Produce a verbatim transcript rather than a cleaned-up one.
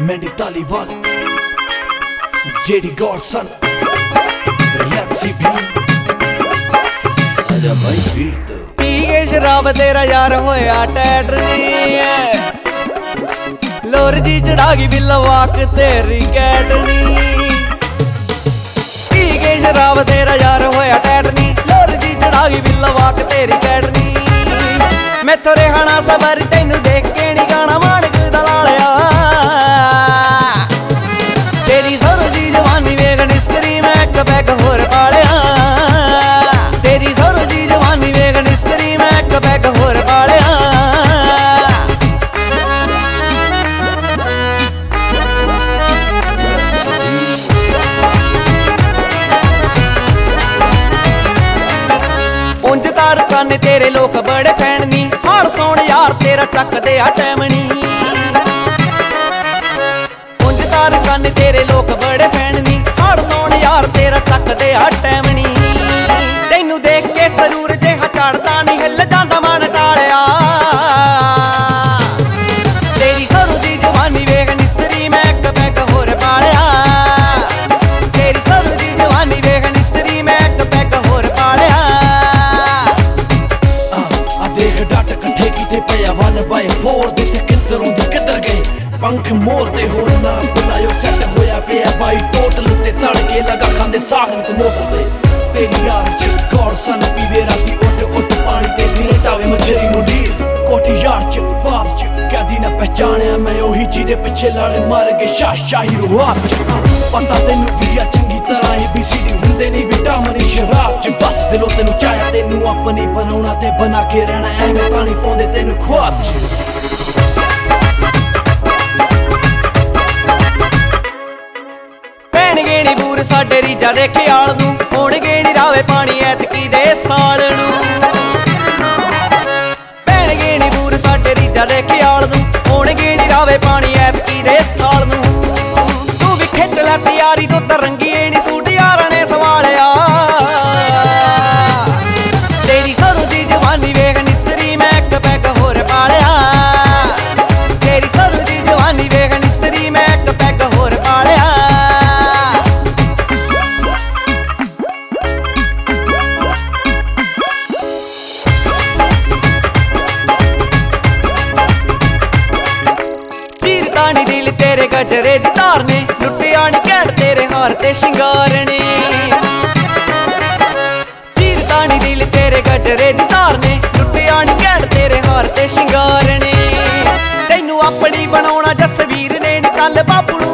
Mandy Taliban, J D Godson, Rap C P, आजा भाई भीड़ तो पी के शराब तेरा यार होया टैटनी लोर जी चढ़ा गई बिलवाक तेरी कैटनी। पी के शराब तेरा यार होया टैटनी लोर जी चढ़ा गई बिलवाक तेरी कैटनी। मैं तो रेहाना सबर तेनू देख के नी गाना माणक दा लालिया तेरी सर जी जवानी वेख निसरी मैं एक बैग होर पालिया तेरी सर जी जवानी वेख निसरी मैं एक बैग होर पालिया। उंज तार काने तेरे लोग बड़े फैन नी हाड़ सौण यार तेरा चकदे आ टैमनी। उंज तार काने तेरे लोग बड़े फैन नी हाड़ सौण यार तेरा चकदे आ टैमनी। तैनू देख के सरूर जिहा चढ़दा नी हिल जांदा मन टालिया तेरी सरू दी जवानी वेख निसरी मैं एक बैग होर पालिया तेरी सरू दी जवानी वेख निसरी मैं एक बैग होर पालिया। देख डट कट्ठे कीते पिया वन बाय फोर दे ते किधर होंदे किधर गए पंख मोर दे होर ना बनायो सेट होया पिया बाई टोटल ते तड़के लगा खांदे साग ते मोटर दे तेरी यार च गॉडसन पीवे राती उठ उठ पानी ते धीरे टावे मछरी मुंडीर कोटी यार च बात च कदी ना पहचानिया मैं ओही जिदे पिछे लाले मार गए शाह शाही रुआब च पता तेनू पिया चंगी तरह ए बी सी डी हुंदे नी विटामिन शराब च बस दिलों तेनू चाहे तेनू अपनी बनाउणा ते बना के रहना एवें तां नी पाउंदे तेनू ख्वाब च। पैणगे नी बूर साडे रीजा दे ख्याल नूं होणगे नी रावे पानी ऐतकी दे साल नूं। पैणगे नी बूर साडे रीजा दे ख्याल नूं होणगे नी रावे पानी ऐतकी दे साल नूं। तू भी खिच लै तैयारी तो तरंगी नी सूट यार ने सवालिया तेरी सरू दी जवानी वेख निसरी मैं एक बैग होर पालिया तेरी सरू दी जवानी वेख निसरी मैं एक बैग होर पालिया। चीरतानी दिल तेरे गजरे दी धार ने लुटिया नी घैंट तेरे हार ते शिंगार ने। चीरतानी दिल तेरे गजरे दी धार ने लुटिया नी घैंट तेरे हार ते शिंगार ने। तैनू अपनी बनाउणा जसवीर ने नी कल बापू